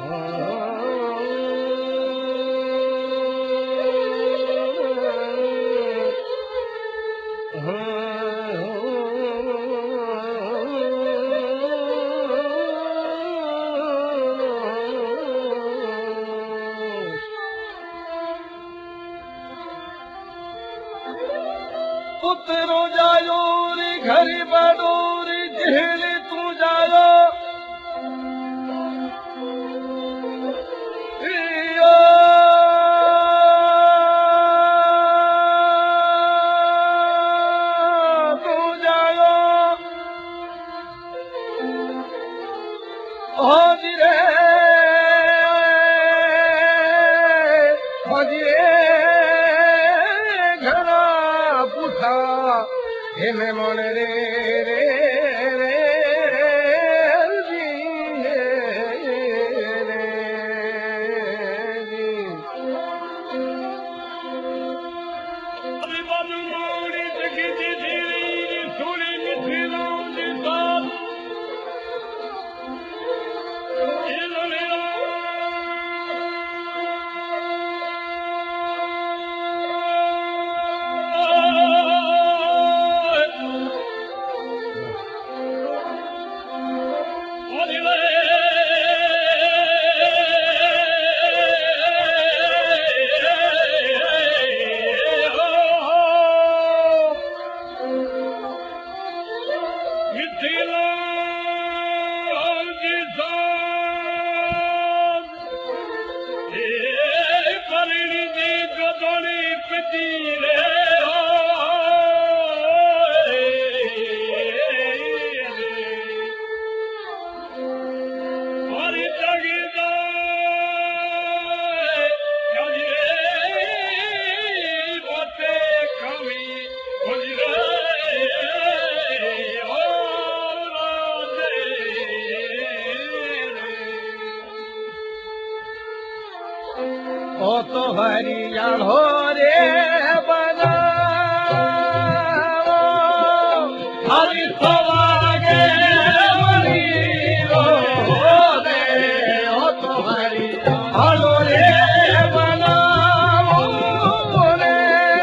पुत्रो जायो रे घर बड़ो रे जेल तू जायो तू जायो हाजिरे में मन रे रे रे जी रे जी अभी बाजू मोड़ी जगी जी धीरी सुनी मिथिला जी साथ ओ तो हरिया हो रे बना हरि सवागे हरि रो दे ओ तो हरि हलो रे बना रे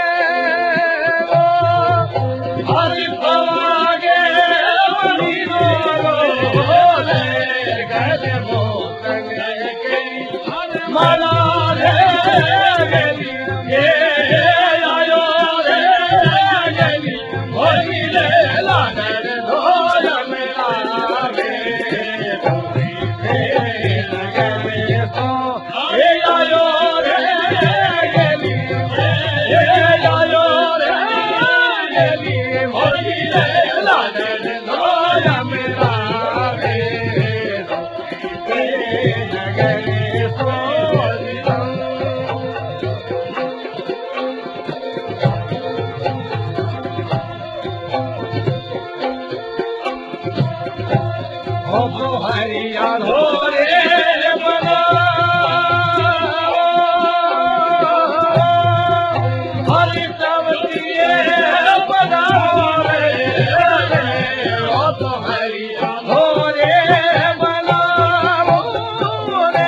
हरि सवागे हरि रो दे गले मो संगे के माला हरिया हो रे बना हरि सवतिये बना रे ओ तो हरिया हो रे बना रे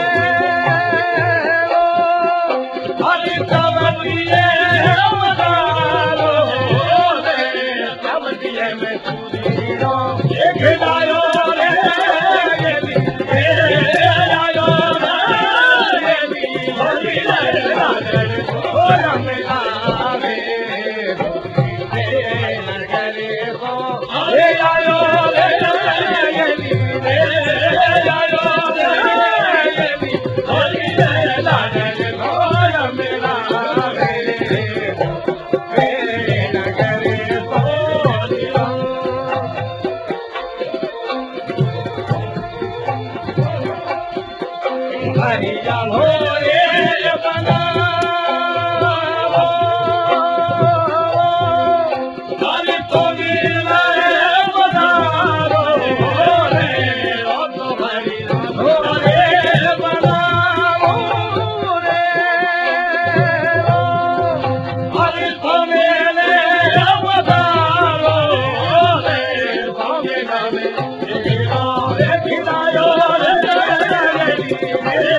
हरि सवतिये बना रे सवतिये में सूरी रो एक लायो हरिया हो रे बना हरि तो मिला बना रे ओ तो हरिया हो रे बना रे हरि तो मिले बना रे स्वामी नाम रे खिलायो रे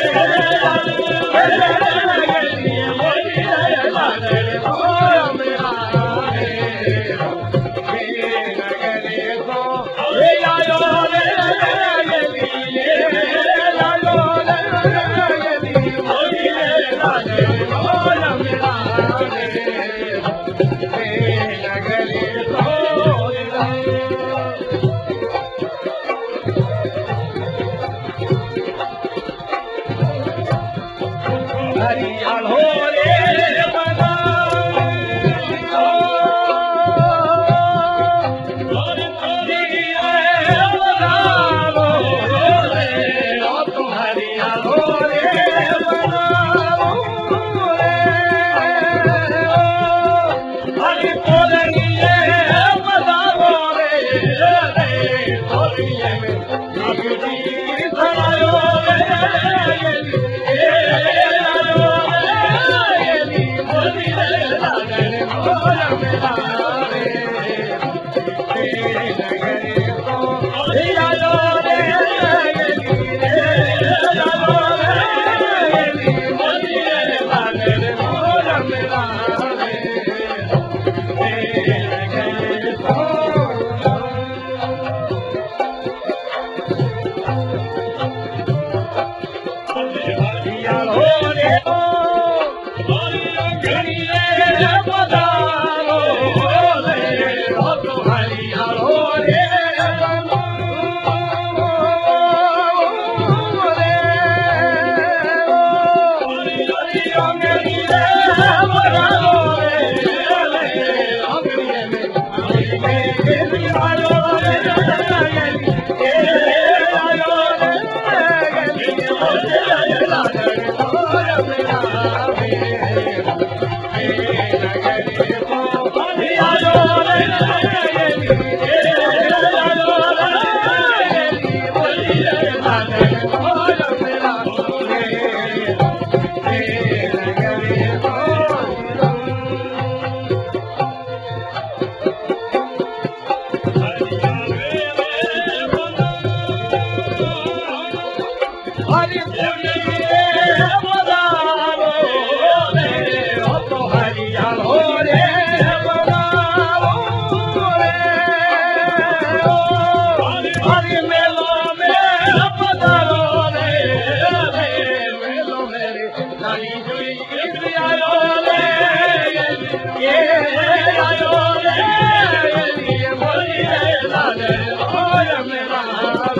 हरियालो रे बना Yeah.